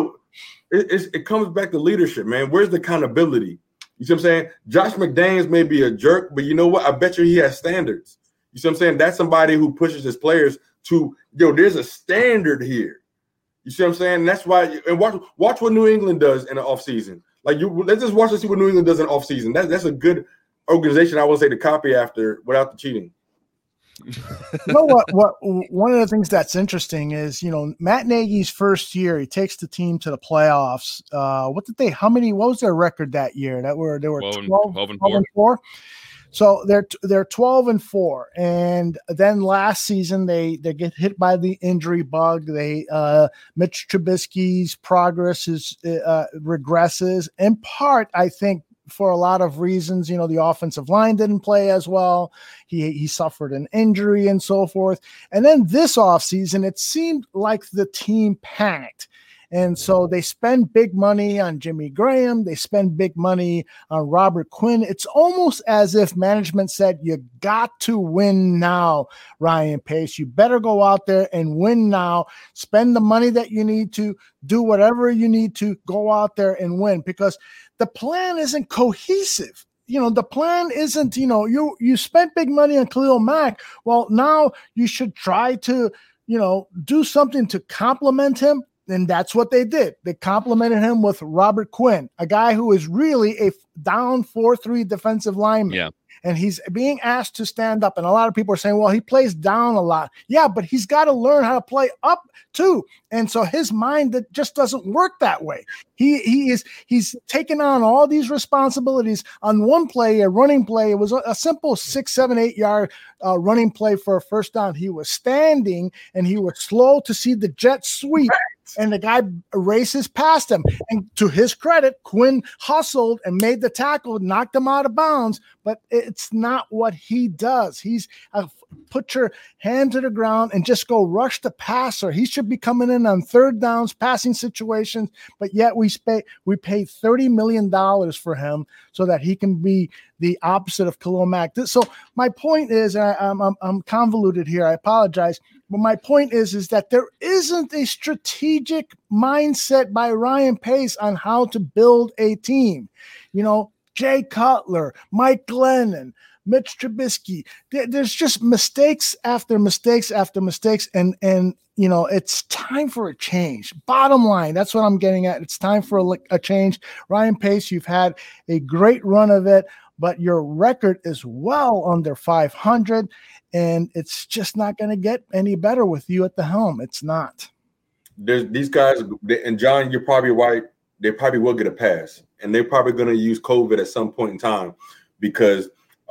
it comes back to leadership, man. Where's the accountability? You see what I'm saying? Josh McDaniels may be a jerk, but you know what? I bet you he has standards. You see what I'm saying? That's somebody who pushes his players to, there's a standard here. You see what I'm saying? That's why, and watch what New England does in the offseason. Let's just watch and see what New England does in the offseason. That's a good organization, I would say, to copy after without the cheating. You know what one of the things that's interesting is, Matt Nagy's first year, he takes the team to the playoffs. What was their record that year? They were 12-4. So they're 12-4, and then last season they get hit by the injury bug. Mitch Trubisky's progress regresses, in part, I think, for a lot of reasons. The offensive line didn't play as well. He suffered an injury and so forth. And then this offseason, it seemed like the team panicked. And so they spend big money on Jimmy Graham. They spend big money on Robert Quinn. It's almost as if management said, you got to win now, Ryan Pace. You better go out there and win now. Spend the money that you need to, do whatever you need to, go out there and win, because the plan isn't cohesive. The plan isn't, you spent big money on Khalil Mack. Well, now you should try to, do something to complement him. And that's what they did. They complimented him with Robert Quinn, a guy who is really a down 4-3 defensive lineman. Yeah. And he's being asked to stand up. And a lot of people are saying, well, he plays down a lot. Yeah, but he's got to learn how to play up too. And so his mind that just doesn't work that way. He's taken on all these responsibilities on one play, a running play. It was a simple 6, 7, 8 yard running play for a first down. He was standing and he was slow to see the jet sweep. And the guy races past him. And to his credit, Quinn hustled and made the tackle, knocked him out of bounds. But it's not what he does. He's put your hand to the ground and just go rush the passer. He should be coming in on third downs, passing situations. But yet we paid $30 million for him so that he can be the opposite of Khalil Mack. So my point is, I'm convoluted here. I apologize. But my point is that there isn't a strategic mindset by Ryan Pace on how to build a team. Jay Cutler, Mike Glennon, Mitch Trubisky. There's just mistakes after mistakes after mistakes, and it's time for a change. Bottom line, that's what I'm getting at. It's time for a change. Ryan Pace, you've had a great run of it, but your record is well under 500, and it's just not going to get any better with you at the helm. It's not. There's these guys, and John, you're probably right. They probably will get a pass, and they're probably going to use COVID at some point in time because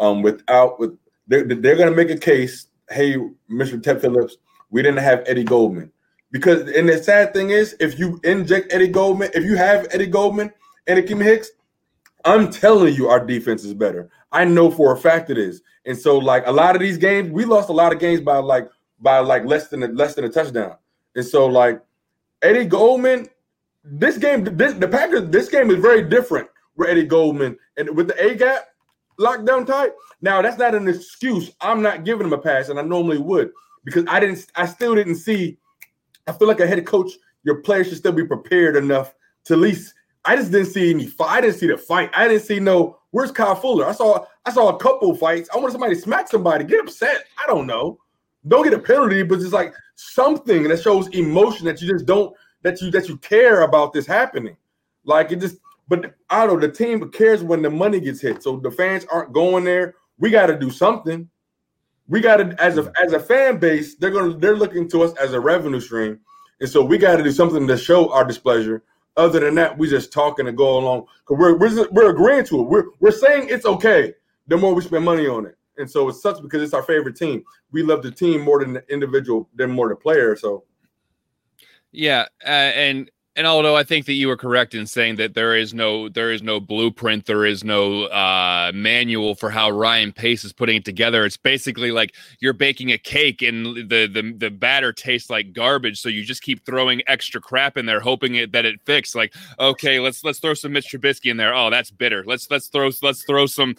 they're going to make a case. Hey, Mr. Ted Phillips, we didn't have Eddie Goldman because, and the sad thing is, if you inject Eddie Goldman, if you have Eddie Goldman and Akeem Hicks, I'm telling you, our defense is better. I know for a fact it is. And so, like a lot of these games, we lost a lot of games by less than a touchdown. And so, like Eddie Goldman. This game, the Packers, this game is very different with Eddie Goldman and with the A-gap locked down tight. Now, that's not an excuse. I'm not giving him a pass, and I normally would because I still didn't see. I feel like a head coach, your players should still be prepared enough to at least. I just didn't see any fight. I didn't see the fight. I didn't see where's Kyle Fuller? I saw a couple fights. I want somebody to smack somebody, get upset. I don't know. Don't get a penalty, but just like something that shows emotion that you just don't. That you care about this happening. Like it just, but I don't know, the team cares when the money gets hit. So the fans aren't going there. We got to do something. We got to, as a fan base, they're looking to us as a revenue stream. And so we got to do something to show our displeasure. Other than that, we just talking and go along. Cause we're agreeing to it. We're saying it's okay. The more we spend money on it. And so it sucks because it's our favorite team. We love the team more than the individual, than more the player. So. Yeah, and although I think that you were correct in saying that there is no blueprint, there is no manual for how Ryan Pace is putting it together. It's basically like you're baking a cake and the batter tastes like garbage, so you just keep throwing extra crap in there, hoping that it fixes. Like, okay, let's throw some Mitch Trubisky in there. Oh, that's bitter. Let's throw some.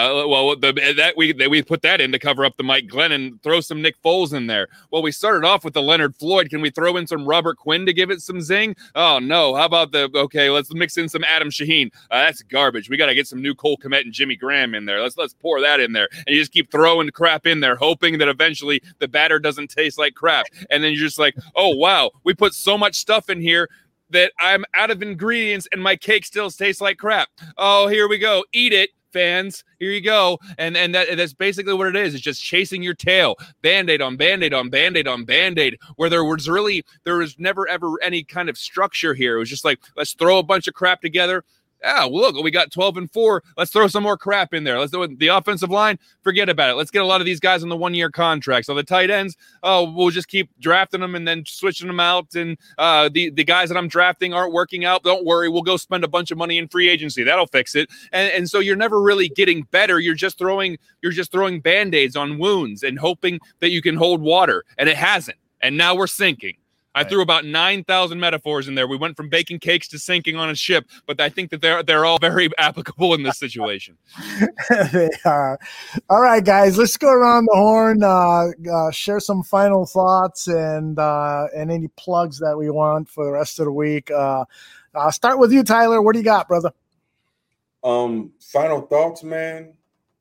We put that in to cover up the Mike Glennon. Throw some Nick Foles in there. Well, we started off with the Leonard Floyd. Can we throw in some Robert Quinn to give it some zing? Oh, no. How about let's mix in some Adam Shaheen. That's garbage. We got to get some new Cole Kmet and Jimmy Graham in there. Let's pour that in there. And you just keep throwing crap in there, hoping that eventually the batter doesn't taste like crap. And then you're just like, oh, wow, we put so much stuff in here that I'm out of ingredients and my cake still tastes like crap. Oh, here we go. Eat it. Fans, here you go. And that's basically what it is. It's just chasing your tail. Band-Aid on Band-Aid on Band-Aid on Band-Aid, where there was never ever any kind of structure here. It was just like, let's throw a bunch of crap together. Yeah, well, look, we got 12-4. Let's throw some more crap in there. Let's do it. The offensive line, forget about it. Let's get a lot of these guys on the one-year contract. So the tight ends, we'll just keep drafting them and then switching them out. And the guys that I'm drafting aren't working out. Don't worry, we'll go spend a bunch of money in free agency. That'll fix it. And so you're never really getting better. You're just throwing Band-Aids on wounds and hoping that you can hold water. And it hasn't. And now we're sinking. I threw about 9,000 metaphors in there. We went from baking cakes to sinking on a ship, but I think that they're all very applicable in this situation. They are. All right, guys, let's go around the horn, share some final thoughts and any plugs that we want for the rest of the week. I'll start with you, Tyler. What do you got, brother? Final thoughts, man.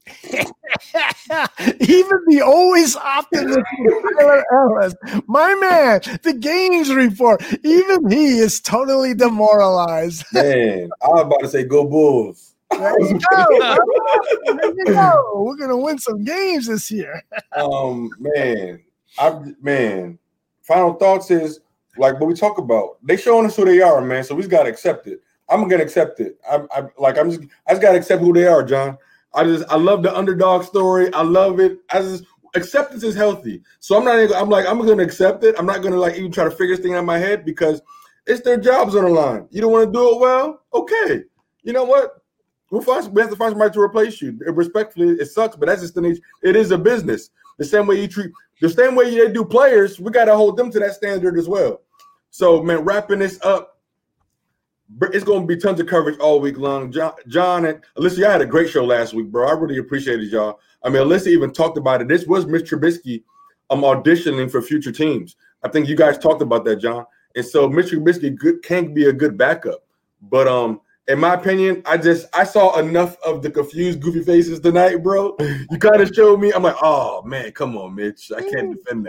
Even the always optimistic Tyler Ellis, my man, the games report, even he is totally demoralized. Man, I was about to say go Bulls. There you go. There you go. We're gonna win some games this year. Man. Final thoughts is like what we talk about. They showing us who they are, man. So we just gotta accept it. I'm gonna accept it. I just gotta accept who they are, John. I love the underdog story. I love it. Acceptance is healthy. So I'm going to accept it. I'm not going to even try to figure this thing out in my head because it's their jobs on the line. You don't want to do it well? Okay. You know what? We have to find somebody to replace you. Respectfully, it sucks, but that's just the nature. It is a business. The same way they do players, we got to hold them to that standard as well. So, man, wrapping this up, it's going to be tons of coverage all week long. John and Alyssa, y'all had a great show last week, bro. I really appreciated y'all. I mean, Alyssa even talked about it. This was Mitch Trubisky auditioning for future teams. I think you guys talked about that, John. And so Mitch Trubisky can be a good backup. But in my opinion, I saw enough of the confused, goofy faces tonight, bro. You kind of showed me. I'm like, oh man, come on, Mitch. I can't defend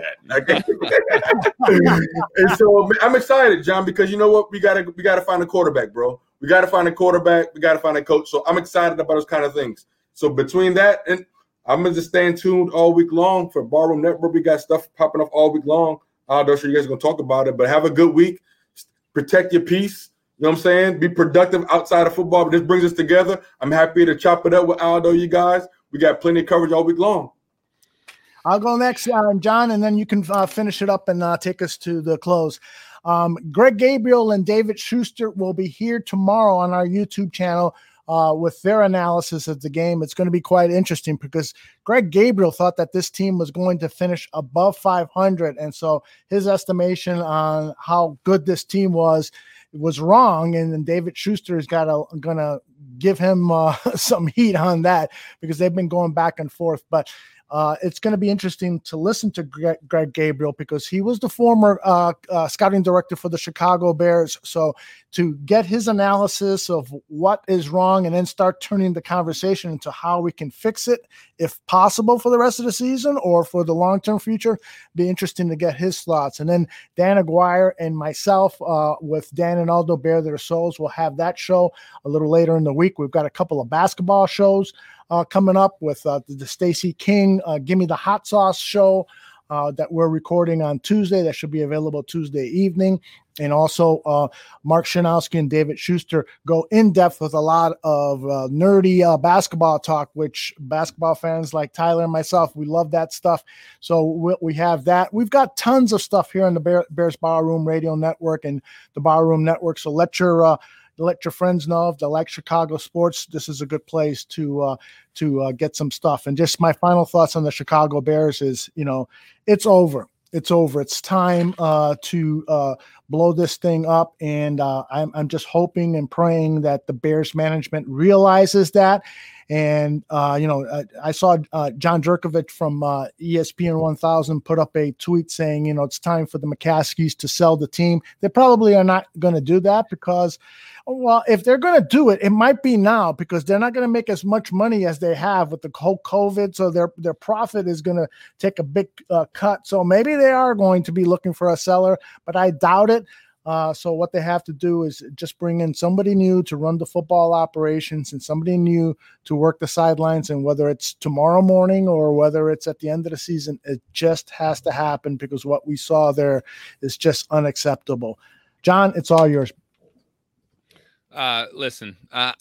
that. And so I'm excited, John, because you know what? We gotta find a quarterback, bro. We gotta find a quarterback. We gotta find a coach. So I'm excited about those kind of things. So between that and I'm gonna just stay tuned all week long for Barroom Network. We got stuff popping up all week long. I'm sure you guys are gonna talk about it, but have a good week. Protect your peace. You know what I'm saying? Be productive outside of football. But this brings us together. I'm happy to chop it up with Aldo, you guys. We got plenty of coverage all week long. I'll go next, John, and then you can finish it up and take us to the close. Greg Gabriel and David Schuster will be here tomorrow on our YouTube channel with their analysis of the game. It's going to be quite interesting because Greg Gabriel thought that this team was going to finish above 500. And so his estimation on how good this team was wrong. And then David Schuster is going to give him some heat on that because they've been going back and forth. But it's going to be interesting to listen to Greg Gabriel because he was the former scouting director for the Chicago Bears. So to get his analysis of what is wrong and then start turning the conversation into how we can fix it, if possible, for the rest of the season or for the long-term future, be interesting to get his thoughts. And then Dan Aguirre and myself with Dan and Aldo Bare Their Souls will have that show a little later in the week. We've got a couple of basketball shows coming up with the Stacey King Gimme the Hot Sauce show that we're recording on Tuesday. That should be available Tuesday evening. And also Mark Shanowski and David Schuster go in depth with a lot of nerdy basketball talk, which basketball fans like Tyler and myself, we love that stuff. So we have that. We've got tons of stuff here on the Bears Barroom Radio Network and the Barroom Network. So let your friends know if they like Chicago sports. This is a good place to get some stuff. And just my final thoughts on the Chicago Bears is, it's over. It's over. It's time to blow this thing up. And I'm just hoping and praying that the Bears management realizes that. And, I saw John Jerkovich from ESPN 1000 put up a tweet saying, it's time for the McCaskies to sell the team. They probably are not going to do that because, well, if they're going to do it, it might be now because they're not going to make as much money as they have with the whole COVID. So their profit is going to take a big cut. So maybe they are going to be looking for a seller, but I doubt it. So what they have to do is just bring in somebody new to run the football operations and somebody new to work the sidelines. And whether it's tomorrow morning or whether it's at the end of the season, it just has to happen because what we saw there is just unacceptable. John, it's all yours. Listen,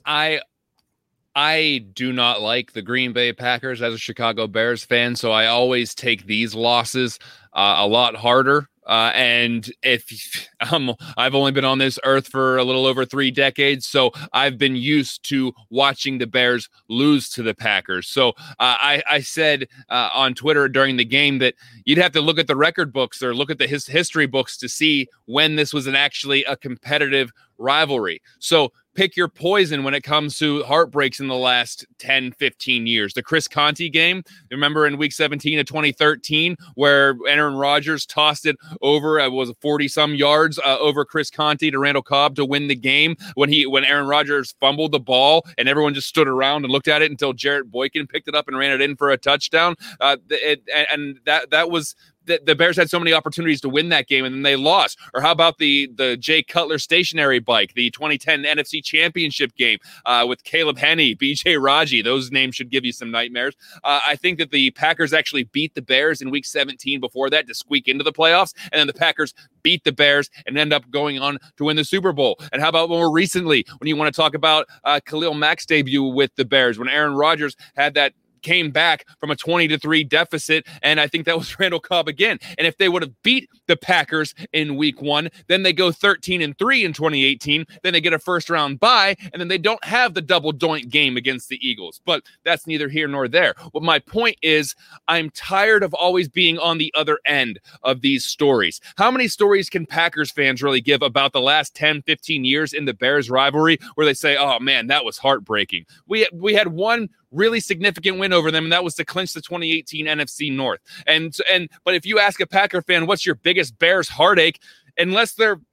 I do not like the Green Bay Packers as a Chicago Bears fan, so I always take these losses a lot harder. And if I've only been on this earth for a little over 3 decades, so I've been used to watching the Bears lose to the Packers. So I said on Twitter during the game that you'd have to look at the record books or look at the history books to see when this was actually a competitive rivalry. So pick your poison when it comes to heartbreaks in the last 10, 15 years. The Chris Conte game, remember in week 17 of 2013, where Aaron Rodgers tossed it over, was 40-some yards over Chris Conte to Randall Cobb to win the game when Aaron Rodgers fumbled the ball and everyone just stood around and looked at it until Jarrett Boykin picked it up and ran it in for a touchdown. That was... The Bears had so many opportunities to win that game and then they lost. Or how about the Jay Cutler stationary bike, the 2010 NFC Championship game with Caleb Henney, BJ Raji. Those names should give you some nightmares. I think that the Packers actually beat the Bears in week 17 before that to squeak into the playoffs. And then the Packers beat the Bears and end up going on to win the Super Bowl. And how about more recently when you want to talk about Khalil Mack's debut with the Bears, when Aaron Rodgers had that came back from a 20-3 deficit, and I think that was Randall Cobb again. And if they would have beat the Packers in week 1, then they go 13-3 in 2018, then they get a first-round bye, and then they don't have the double doink game against the Eagles. But that's neither here nor there. What my point is, I'm tired of always being on the other end of these stories. How many stories can Packers fans really give about the last 10, 15 years in the Bears rivalry where they say, oh man, that was heartbreaking? We had one really significant win over them, and that was to clinch the 2018 NFC North. But if you ask a Packer fan, what's your biggest Bears heartache? Unless they're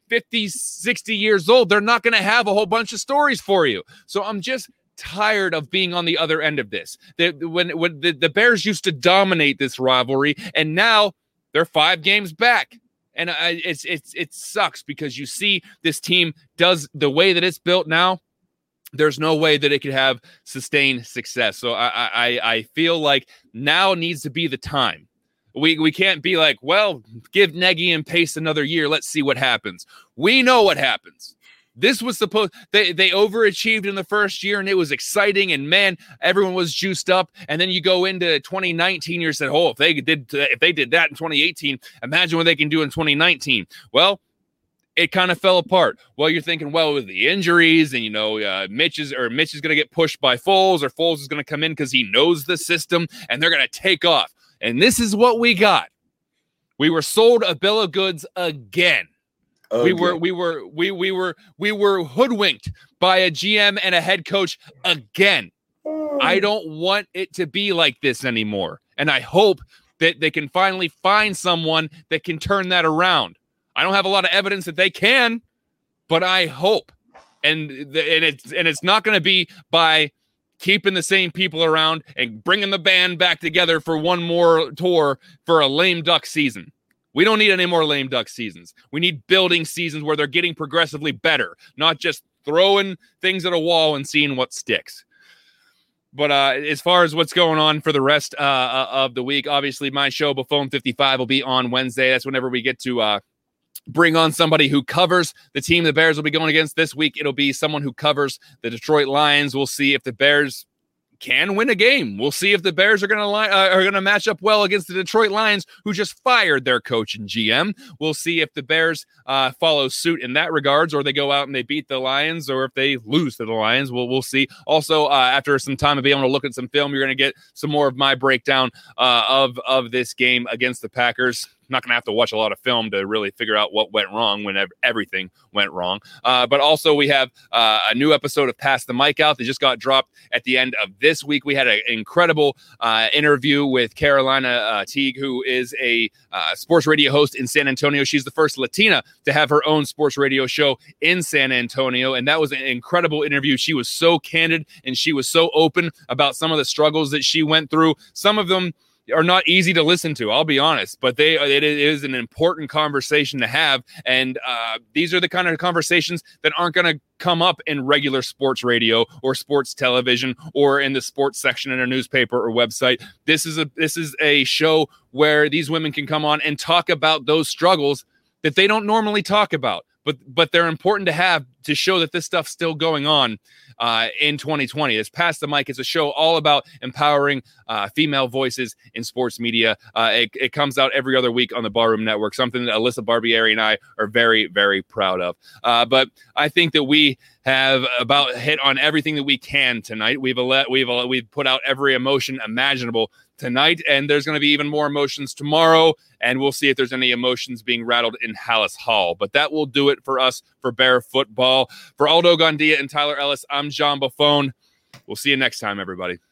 50, 60 years old. They're not going to have a whole bunch of stories for you. So I'm just tired of being on the other end of this. When the Bears used to dominate this rivalry, and now they're 5 games back. And it sucks because you see this team does the way that it's built now. There's no way that it could have sustained success. So I feel like now needs to be the time. We can't be like, well, give Nagy and Pace another year. Let's see what happens. We know what happens. This was supposed they overachieved in the first year, and it was exciting, and man, everyone was juiced up. And then you go into 2019, you said, oh, if they did that in 2018, imagine what they can do in 2019. Well, it kind of fell apart. Well, you're thinking, well, with the injuries, and Mitch is going to get pushed by Foles, or Foles is going to come in because he knows the system, and they're going to take off. And this is what we got. We were sold a bill of goods again. We were hoodwinked by a GM and a head coach again. I don't want it to be like this anymore. And I hope that they can finally find someone that can turn that around. I don't have a lot of evidence that they can, but I hope. And it's not going to be by keeping the same people around and bringing the band back together for one more tour for a lame duck season. We don't need any more lame duck seasons. We need building seasons where they're getting progressively better, not just throwing things at a wall and seeing what sticks. But as far as what's going on for the rest of the week, obviously my show, Buffon 55, will be on Wednesday. That's whenever we get to bring on somebody who covers the team the Bears will be going against this week. It'll be someone who covers the Detroit Lions. We'll see if the Bears can win a game. We'll see if the Bears are going to match up well against the Detroit Lions, who just fired their coach and GM. We'll see if the Bears follow suit in that regards, or they go out and they beat the Lions, or if they lose to the Lions. We'll see. Also, after some time of being able to look at some film, you're going to get some more of my breakdown of this game against the Packers. Not going to have to watch a lot of film to really figure out what went wrong when everything went wrong. But also we have a new episode of Pass the Mic Out that just got dropped at the end of this week. We had an incredible interview with Carolina Teague, who is a sports radio host in San Antonio. She's the first Latina to have her own sports radio show in San Antonio. And that was an incredible interview. She was so candid and she was so open about some of the struggles that she went through. Some of them are not easy to listen to, I'll be honest, but it is an important conversation to have. And these are the kind of conversations that aren't going to come up in regular sports radio or sports television or in the sports section in a newspaper or website. This is a show where these women can come on and talk about those struggles that they don't normally talk about. But they're important to have to show that this stuff's still going on in 2020. It's Pass the Mic. It's a show all about empowering female voices in sports media. It comes out every other week on the Barroom Network, something that Alyssa Barbieri and I are very, very proud of. But I think that we have about hit on everything that we can tonight. We've put out every emotion imaginable tonight, and there's going to be even more emotions tomorrow, and we'll see if there's any emotions being rattled in Hallis Hall. But that will do it for us for Bear Football. For Aldo Gandia and Tyler Ellis, I'm John Buffon. We'll see you next time, everybody.